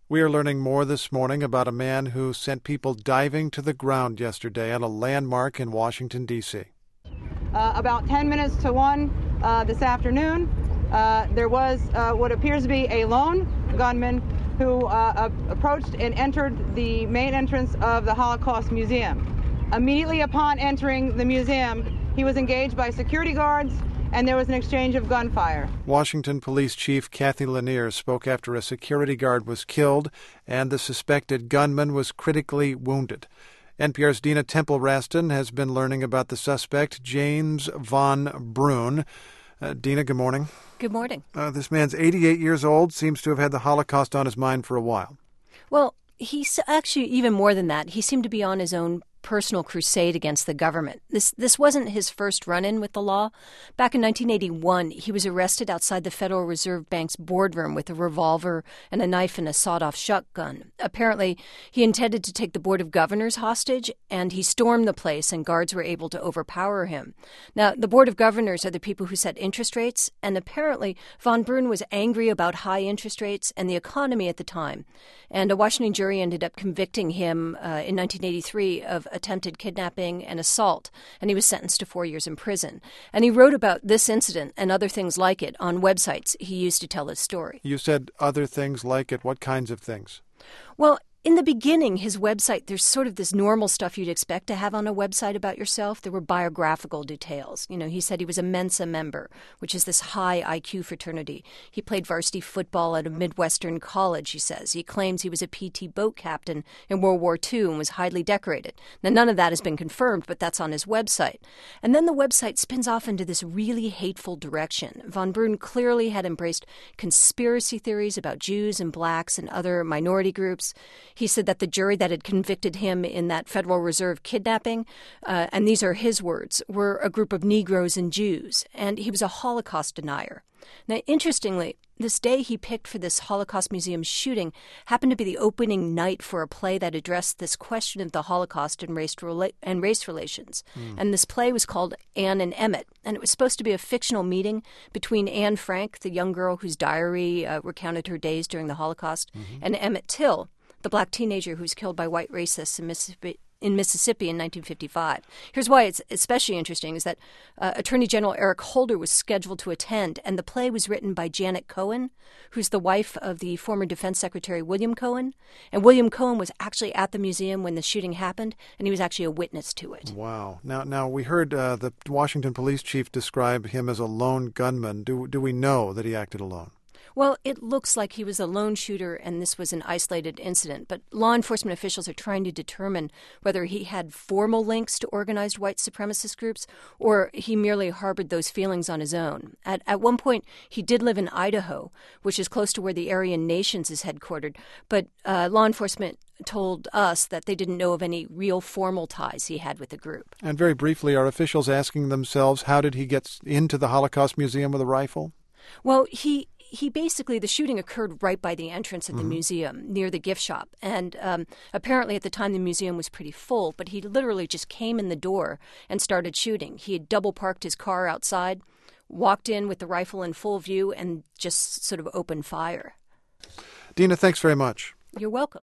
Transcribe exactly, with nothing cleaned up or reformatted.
We are learning more this morning about a man who sent people diving to the ground yesterday at a landmark in Washington, D C Uh, about ten minutes to one uh, this afternoon, uh, there was uh, what appears to be a lone gunman who uh, approached and entered the main entrance of the Holocaust Museum. Immediately upon entering the museum, he was engaged by security guards, and there was an exchange of gunfire. Washington Police Chief Kathy Lanier spoke after a security guard was killed and the suspected gunman was critically wounded. N P R's Dina Temple-Raston has been learning about the suspect, James Von Brunn. Uh, Dina, good morning. Good morning. Uh, this man's eighty-eight years old, seems to have had the Holocaust on his mind for a while. Well, he's actually even more than that. He seemed to be on his own personal crusade against the government. This this wasn't his first run-in with the law. Back in nineteen eighty-one, he was arrested outside the Federal Reserve Bank's boardroom with a revolver and a knife and a sawed-off shotgun. Apparently, he intended to take the Board of Governors hostage, and he stormed the place, and guards were able to overpower him. Now, the Board of Governors are the people who set interest rates, and apparently Von Brunn was angry about high interest rates and the economy at the time. And a Washington jury ended up convicting him uh, in nineteen eighty-three of attempted kidnapping and assault, and he was sentenced to four years in prison. And he wrote about this incident and other things like it on websites he used to tell his story. You said other things like it. What kinds of things? Well, in the beginning, his website, there's sort of this normal stuff you'd expect to have on a website about yourself. There were biographical details. You know, he said he was a Mensa member, which is this high I Q fraternity. He played varsity football at a Midwestern college, he says. He claims he was a P T boat captain in World War Two and was highly decorated. Now, none of that has been confirmed, but that's on his website. And then the website spins off into this really hateful direction. Von Brunn clearly had embraced conspiracy theories about Jews and blacks and other minority groups. He said that the jury that had convicted him in that Federal Reserve kidnapping, uh, and these are his words, were a group of Negroes and Jews, and he was a Holocaust denier. Now, interestingly, this day he picked for this Holocaust Museum shooting happened to be the opening night for a play that addressed this question of the Holocaust and race, rela- and race relations. Mm. And this play was called Anne and Emmett, and it was supposed to be a fictional meeting between Anne Frank, the young girl whose diary uh, recounted her days during the Holocaust, mm-hmm. and Emmett Till, the black teenager who was killed by white racists in Mississippi, in Mississippi in nineteen fifty-five. Here's why it's especially interesting is that uh, Attorney General Eric Holder was scheduled to attend, and the play was written by Janet Cohen, who's the wife of the former Defense Secretary William Cohen. And William Cohen was actually at the museum when the shooting happened, and he was actually a witness to it. Wow. Now, now we heard uh, the Washington police chief describe him as a lone gunman. Do, do we know that he acted alone? Well, it looks like he was a lone shooter and this was an isolated incident, but law enforcement officials are trying to determine whether he had formal links to organized white supremacist groups or he merely harbored those feelings on his own. At, at one point, he did live in Idaho, which is close to where the Aryan Nations is headquartered, but uh, law enforcement told us that they didn't know of any real formal ties he had with the group. And very briefly, are officials asking themselves, how did he get into the Holocaust Museum with a rifle? Well, he... He basically, the shooting occurred right by the entrance of the mm-hmm. museum, near the gift shop. And um, apparently at the time the museum was pretty full, but he literally just came in the door and started shooting. He had double parked his car outside, walked in with the rifle in full view, and just sort of opened fire. Dina, thanks very much. You're welcome.